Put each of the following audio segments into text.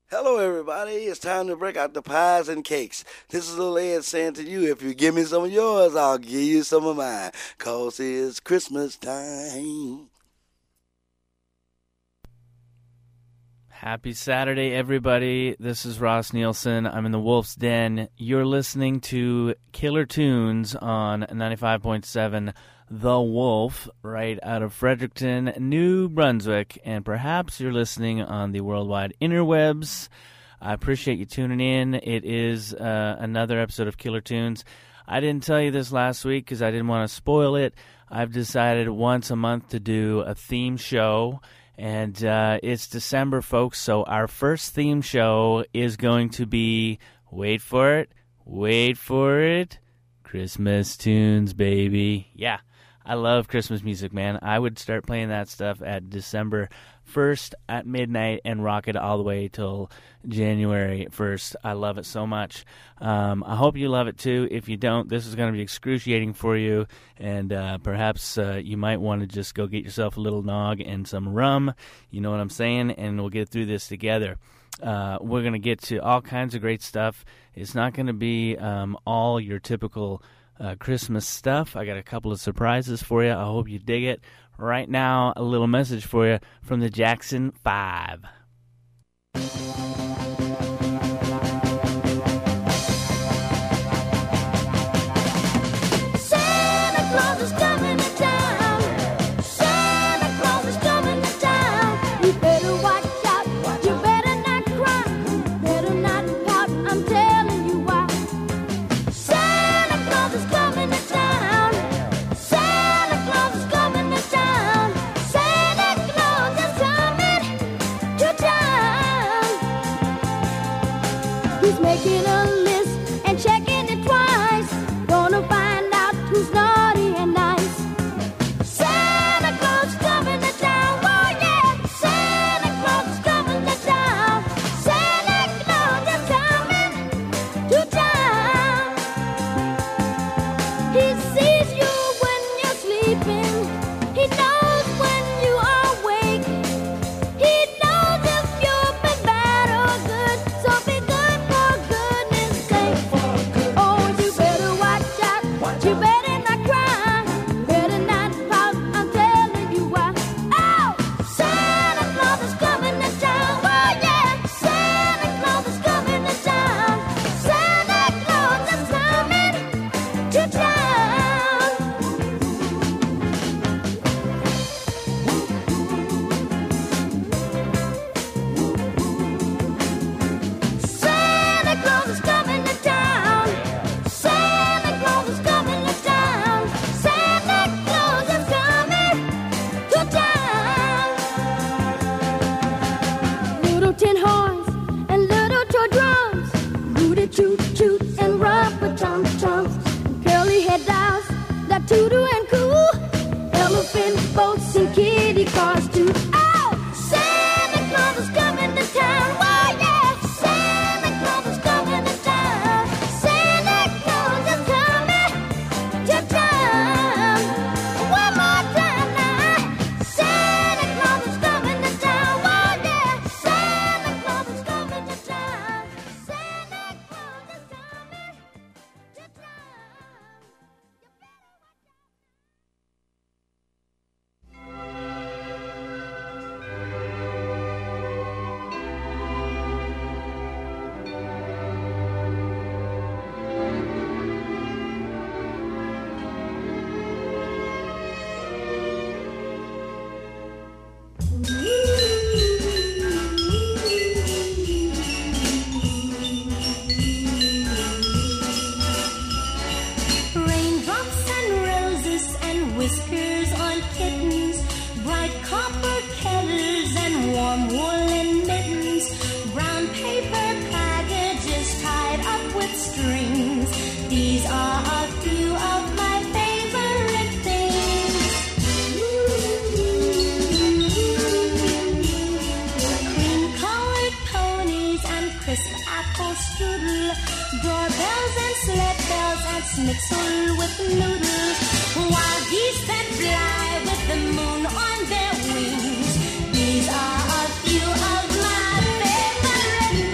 Hello, everybody. It's time to break out the pies and cakes. This is Lil Ed saying to you, if you give me some of yours, I'll give you some of mine. 'Cause it's Christmas time. Happy Saturday, everybody. This is Ross Nielsen. I'm in the Wolf's Den. You're listening to Killer Tunes on 95.7 The Wolf, right out of Fredericton, New Brunswick. And perhaps you're listening on the worldwide interwebs. I appreciate you tuning in. It is another episode of Killer Tunes. I didn't tell you this last week because I didn't want to spoil it. I've decided once a month to do a theme show. And it's December, folks, so our first theme show is going to be, wait for it, Christmas tunes, baby. Yeah, I love Christmas music, man. I would start playing that stuff at December 1st at midnight and rock it all the way till January 1st. I love it so much. I hope you love it too. If you don't, this is going to be excruciating for you, and perhaps you might want to just go get yourself a little nog and some rum, you know what I'm saying, and we'll get through this together. We're going to get to all kinds of great stuff. It's not going to be all your typical Christmas stuff. I got a couple of surprises for you. I hope you dig it. Right now, a little message for you from the Jackson 5. Santa Claus is coming to town. Santa Claus is coming to town. You better watch out. You better not cry. Better not pout. I'm telling you why. Santa Claus is coming to town. Santa Claus is coming to town. Santa Claus is coming to town. He's making a list and checking it twice. Gonna find out who's naughty and nice. Santa Claus is coming to town. Oh yeah, Santa Claus is coming to town. Santa Claus is coming to town. He sees you when you're sleeping. He knows when you are awake. He knows if you've been bad or good. So be good for goodness sake. Oh, you better watch out. You better not cry. Better not pout. I'm telling you why. Oh, Santa Claus is coming to town. Oh yeah, Santa Claus is coming to town. Santa Claus is coming to town. Santa Claus is coming to town. Santa Claus is coming to town. Santa Claus is coming to town. Little tin horns and little toy drums, rooty toot toot and rubber tum tums, curly head dolls that toodle and coo, elephant boats and kitty cars too. Oh, Santa Claus is coming to town. Oh yeah, Santa Claus is coming to town. Santa Claus is coming to town. One more time now. Santa Claus is coming to town. Oh yeah, Santa Claus is coming to town. Santa Claus is coming to town. Raindrops and roses and whiskers on kittens, bright copper kettles and warm woolen mittens, brown paper packages tied up with strings. These are a few of my favorite things. Cream-colored ponies and crisp apple strudel, doorbells and sled bells and schnitzel with noodles, wild geese that fly with the moon on their wings. These are a few of my favorite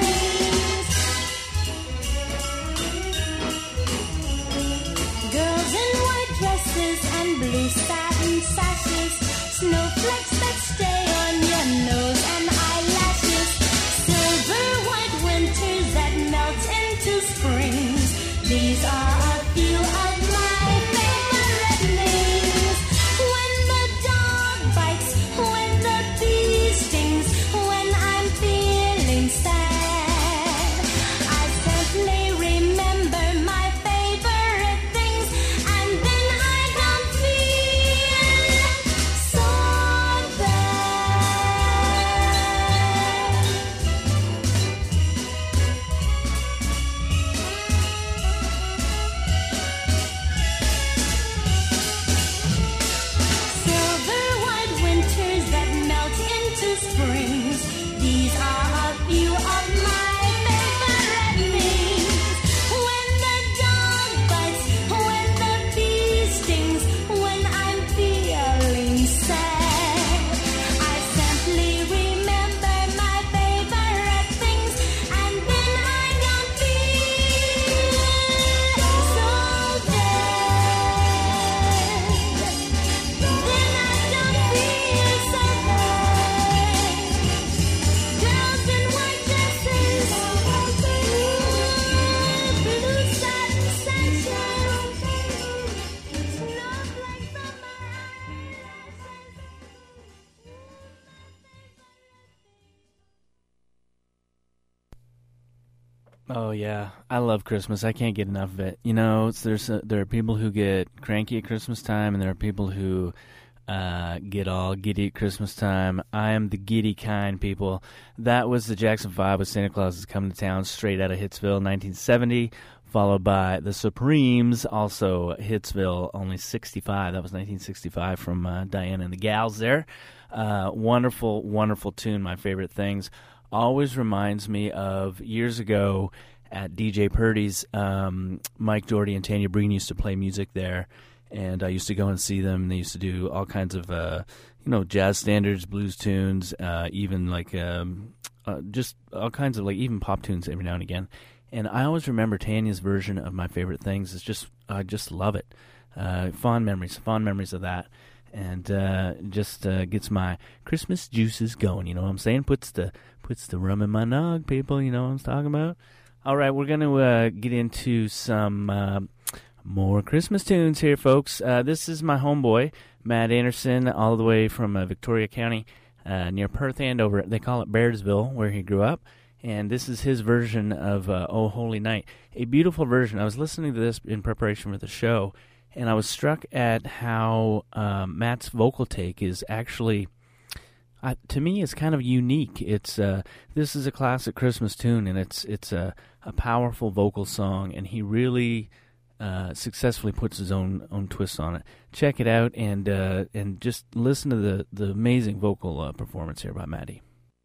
Oh yeah, I love Christmas. I can't get enough of it. You know, there are people who get cranky at Christmas time, and there are people who get all giddy at Christmas time. I am the giddy kind, people. That was the Jackson 5 with Santa Claus is Coming to Town, straight out of Hitsville, 1970, followed by the Supremes, also Hitsville, only 65. That was 1965 from Diana and the Gals there. Wonderful, wonderful tune, my favorite things. Always reminds me of years ago at DJ Purdy's. Mike Doherty and Tanya Breen used to play music there, and I used to go and see them. They used to do all kinds of, jazz standards, blues tunes, even like just all kinds of like even pop tunes every now and again. And I always remember Tanya's version of My Favorite Things. I just love it. Fond memories of that. And just gets my Christmas juices going, you know what I'm saying? Puts the rum in my nog, people, you know what I'm talking about? All right, we're going to get into some more Christmas tunes here, folks. This is my homeboy, Matt Anderson, all the way from Victoria County, near Perth Andover. They call it Beardsville, where he grew up. And this is his version of Oh Holy Night. A beautiful version. I was listening to this in preparation for the show, and I was struck at how Matt's vocal take is actually, to me, it's kind of unique. It's this is a classic Christmas tune, and it's a powerful vocal song, and he really successfully puts his own twist on it. Check it out, and just listen to the amazing vocal performance here by Matty.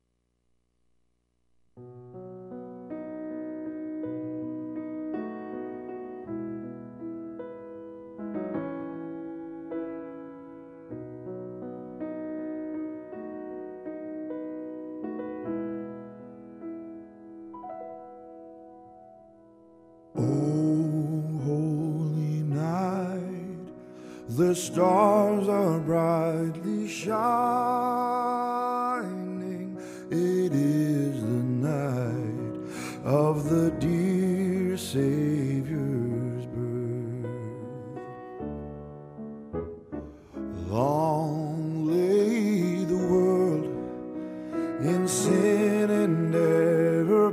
The stars are brightly shining. It is the night of the dear Savior's birth. Long lay the world in sin and error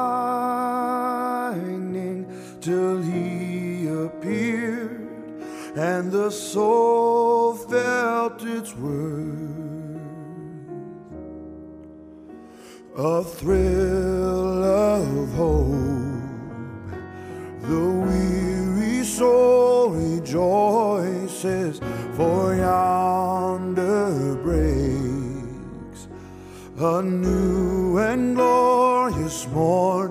pining till he appeared, and the soul felt its worth. A thrill of hope, the weary soul rejoices, for yonder breaks a new and glorious morn.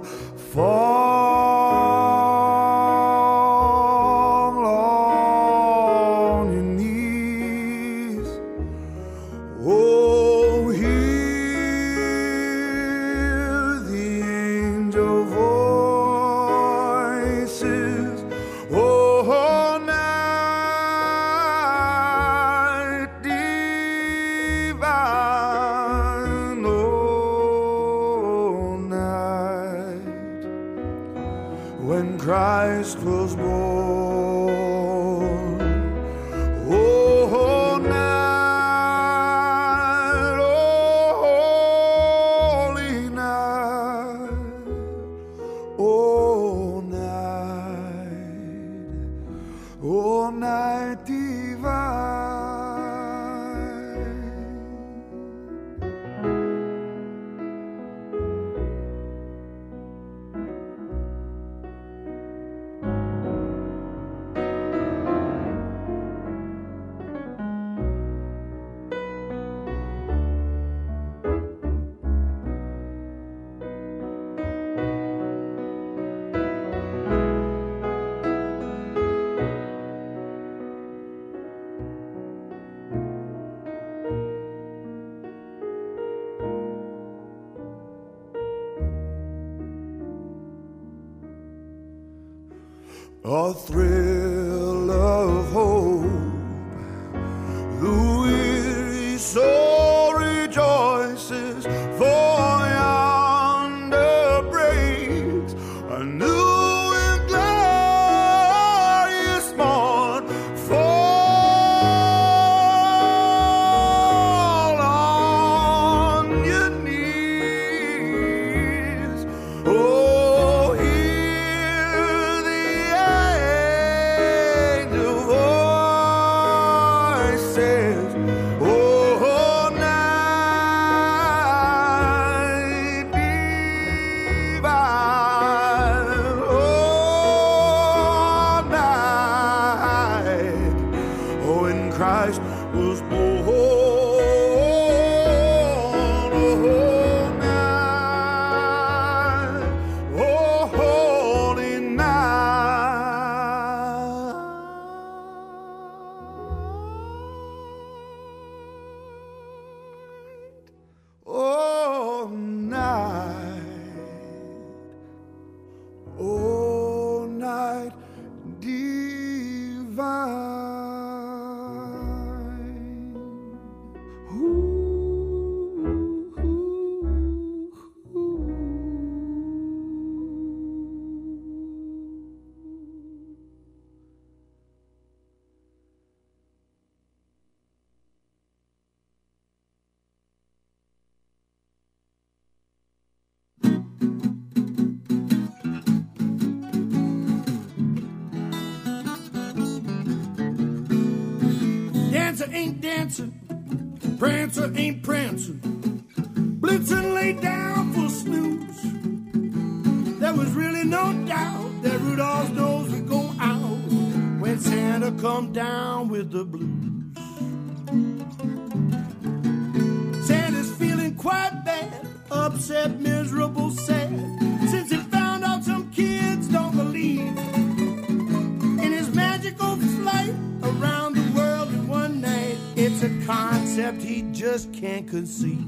Christ was born. Oh, night, oh, holy night, oh, night divine. A thrill of hope, the weary soul rejoices, for yonder breaks a new and glorious morn. Fall on your knees, oh, Dancer ain't dancing, Prancer ain't prancing. Blitzen lay down for snooze. There was really no doubt that Rudolph's nose would go out when Santa come down with the blues. Santa's feeling quite bad, upset, miserable, sad, since he found out some kids don't believe in his magical flight around the world in one night. It's a concept he just can't conceive.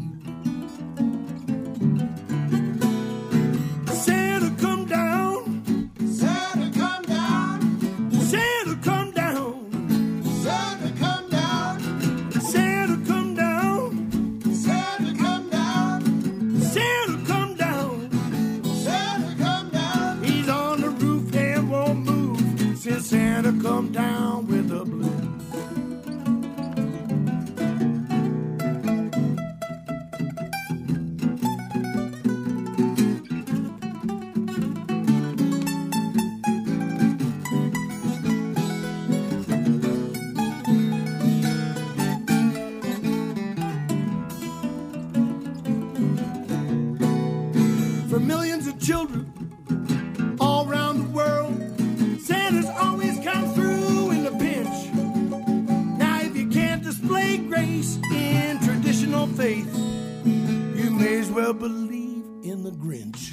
Santa come down, Santa come down, Santa come down, Santa come down, Santa come down, Santa come down, Santa come down, Santa come down. He's on the roof and won't move since Santa come down with the blues. For millions of children all around the world, Santa's always come through in the pinch. Now if you can't display grace in traditional faith, you may as well believe in the Grinch.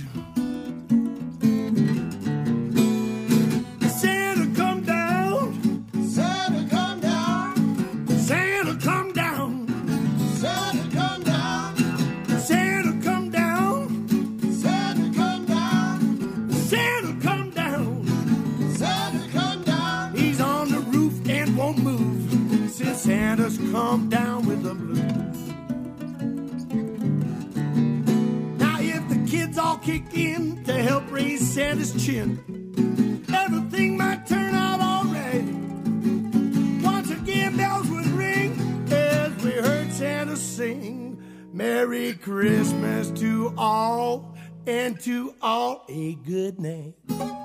Santa come down, Santa come down, Santa come down, Santa come down, Santa come down, Santa come down, Santa come down, Santa come down. He's on the roof and won't move since Santa's come down with the blues. Now if the kids all kick in to help raise Santa's chin, everything might turn out all right. Once again bells would ring as we heard Santa sing, Merry Christmas to all, and to all a good night.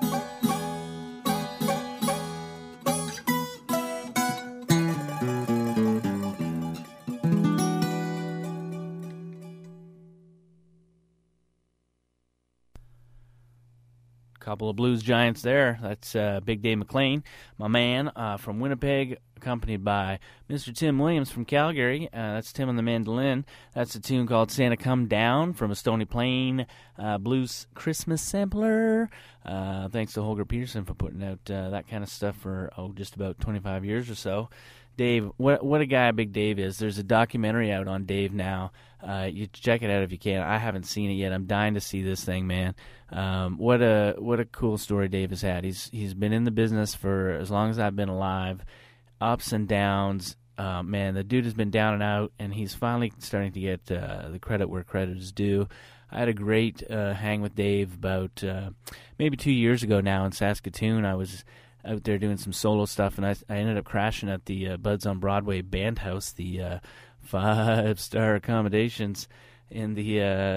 Couple of blues giants there. That's Big Dave McLean, my man from Winnipeg, accompanied by Mr. Tim Williams from Calgary. That's Tim on the mandolin. That's a tune called Santa Come Down from a Stony Plain blues Christmas sampler. Thanks to Holger Peterson for putting out that kind of stuff for just about 25 years or so. Dave, what a guy Big Dave is. There's a documentary out on Dave now. You check it out if you can. I haven't seen it yet. I'm dying to see this thing, man. What a cool story Dave has had. He's been in the business for as long as I've been alive. Ups and downs. Man, the dude has been down and out, and he's finally starting to get the credit where credit is due. I had a great hang with Dave about maybe 2 years ago now in Saskatoon. I was out there doing some solo stuff, and I ended up crashing at the Buds on Broadway Band House, the 5-star accommodations in the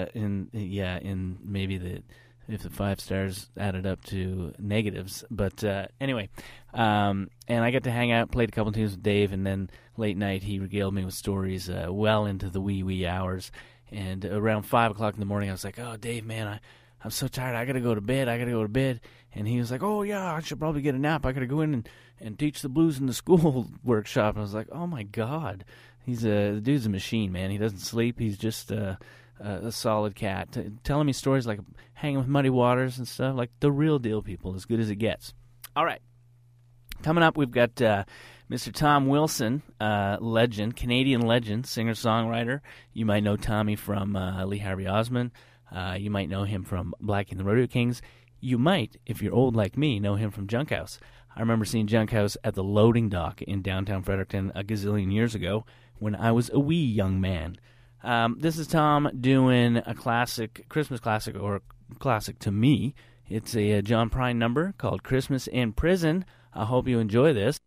in maybe the if the 5 stars added up to negatives. But anyway, and I got to hang out, played a couple tunes with Dave, and then late night he regaled me with stories well into the wee hours. And around 5 o'clock in the morning, I was like, "Oh, Dave, man, I'm so tired. I gotta go to bed. And he was like, "Oh yeah, I should probably get a nap. I gotta go in and teach the blues in the school workshop." And I was like, "Oh my God, the dude's a machine, man. He doesn't sleep. He's just a solid cat." Telling me stories like hanging with Muddy Waters and stuff, like the real deal, people, as good as it gets. All right, coming up, we've got Mr. Tom Wilson, legend, Canadian legend, singer-songwriter. You might know Tommy from Lee Harvey Osmond. You might know him from Blackie and the Rodeo Kings. You might, if you're old like me, know him from Junkhouse. I remember seeing Junkhouse at the loading dock in downtown Fredericton a gazillion years ago when I was a wee young man. This is Tom doing a classic, Christmas classic, or classic to me. It's a John Prine number called Christmas in Prison. I hope you enjoy this.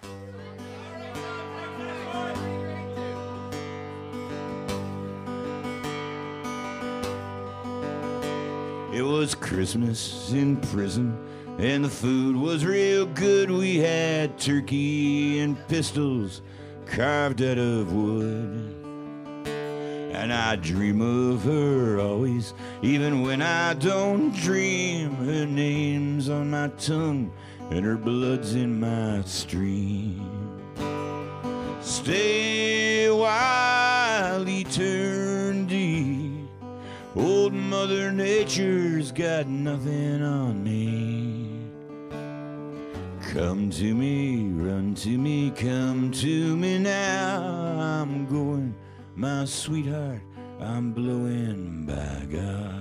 It was Christmas in prison, and the food was real good. We had turkey and pistols carved out of wood. And I dream of her always, even when I don't dream. Her name's on my tongue and her blood's in my stream. Stay a while, eternity. Old Mother Nature's got nothing on me. Come to me, run to me, come to me now. I'm going, my sweetheart, I'm blowing by God.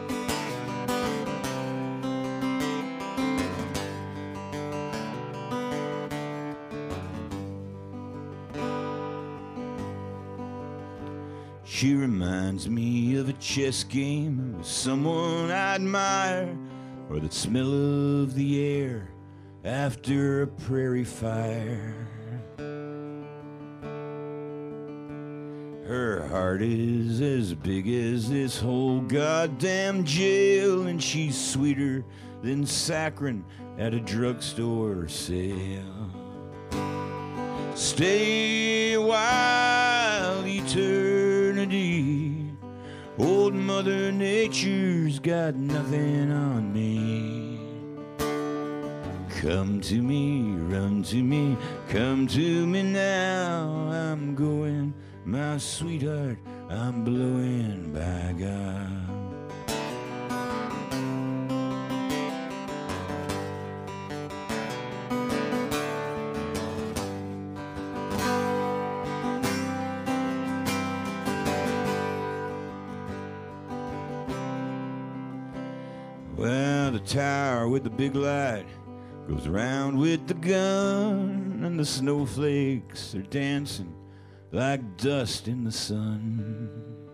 She reminds me of a chess game with someone I admire, or the smell of the air after a prairie fire. Her heart is as big as this whole goddamn jail, and she's sweeter than saccharin at a drugstore sale. Stay a while, eternity. Old Mother Nature's got nothing on me. Come to me, run to me, come to me now. I'm going, my sweetheart, I'm blowing by God. Well, the tower with the big light goes around with the gun, and the snowflakes are dancing like dust in the sun.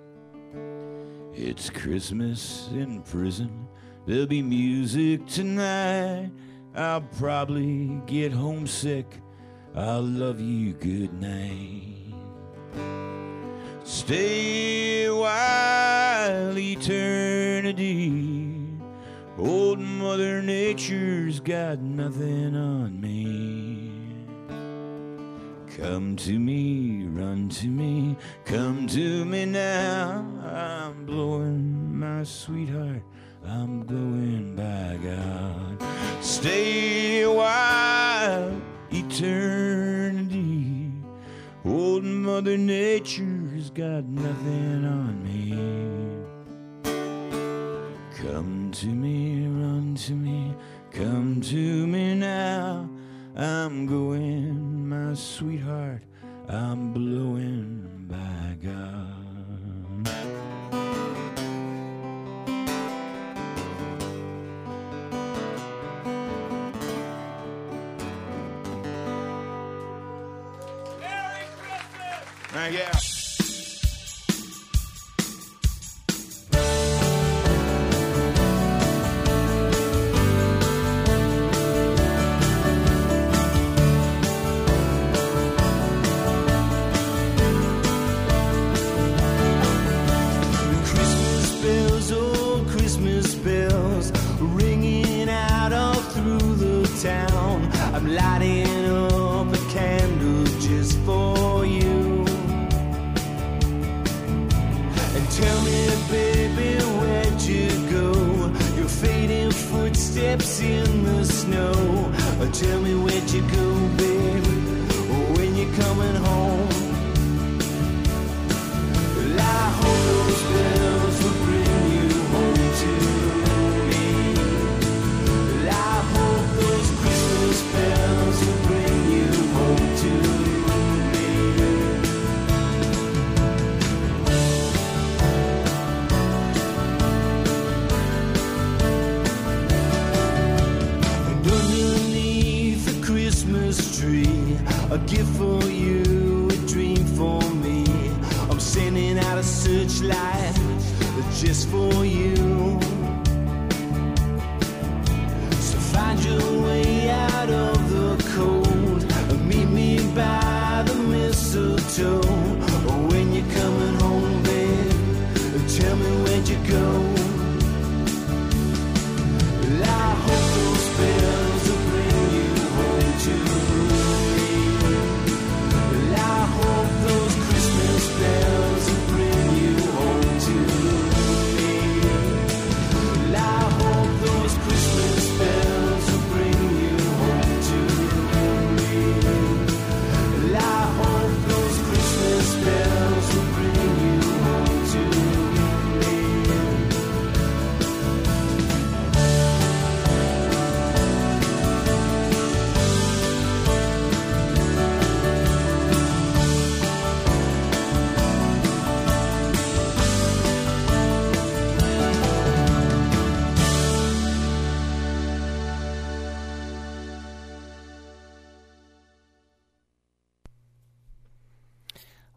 It's Christmas in prison, there'll be music tonight. I'll probably get homesick, I'll love you good night. Stay a while, eternity. Old Mother Nature's got nothing on me. Come to me, run to me, come to me now. I'm blowing, my sweetheart, I'm blowing by God. Stay a while, eternity. Old Mother Nature's got nothing on me. Come to me, run to me, come to me now. I'm going, my sweetheart, I'm blowing by God. Merry Christmas! Thank you. Town. I'm lighting up a candle just for you. And tell me, baby, where'd you go? Your fading footsteps in the snow. Or tell me where'd you go, baby, when you're coming home. Well, I hope those bells will bring you home to me. Well, I hope those Christmas bells will bring you home to me. And underneath the Christmas tree, a gift for you, a dream for me. I'm sending out a searchlight just for you. Find your way out of the cold. Meet me by the mistletoe. When you're coming home, babe, tell me where'd you go. Well, I hope those bells will bring you home to me.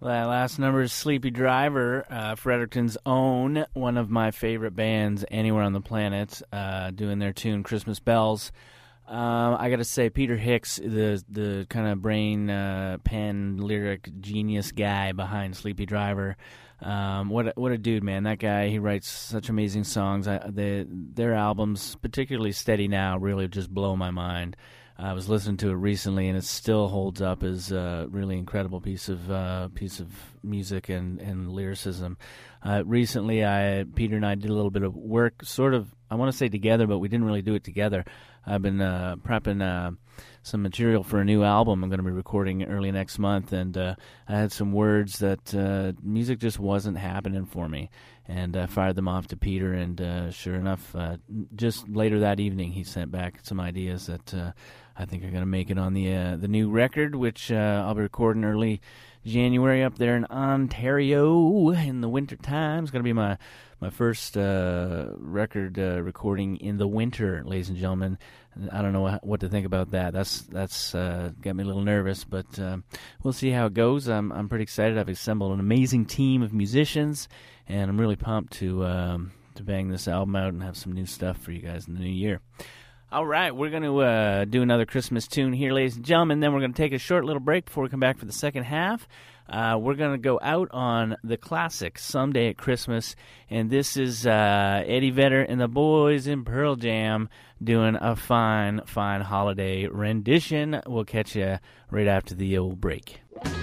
Well, that last number is Sleepy Driver, Fredericton's own, one of my favorite bands anywhere on the planet, doing their tune Christmas Bells. I got to say, Peter Hicks, the kind of brain, pen, lyric genius guy behind Sleepy Driver. What a dude, man! That guy, he writes such amazing songs. Their albums, particularly Steady Now, really just blow my mind. I was listening to it recently, and it still holds up as a really incredible piece of music and lyricism. Recently, Peter and I did a little bit of work, sort of, I want to say together, but we didn't really do it together. I've been prepping some material for a new album I'm going to be recording early next month, and I had some words that music just wasn't happening for me, and I fired them off to Peter, and sure enough, just later that evening, he sent back some ideas that I think are going to make it on the new record, which I'll be recording early January up there in Ontario in the winter time. It's going to be my first record recording in the winter, ladies and gentlemen. I don't know what to think about that. That's got me a little nervous, but we'll see how it goes. I'm pretty excited. I've assembled an amazing team of musicians, and I'm really pumped to bang this album out and have some new stuff for you guys in the new year. All right, we're going to do another Christmas tune here, ladies and gentlemen. Then we're going to take a short little break before we come back for the second half. We're going to go out on the classic Someday at Christmas, and this is Eddie Vedder and the boys in Pearl Jam doing a fine, fine holiday rendition. We'll catch you right after the old break.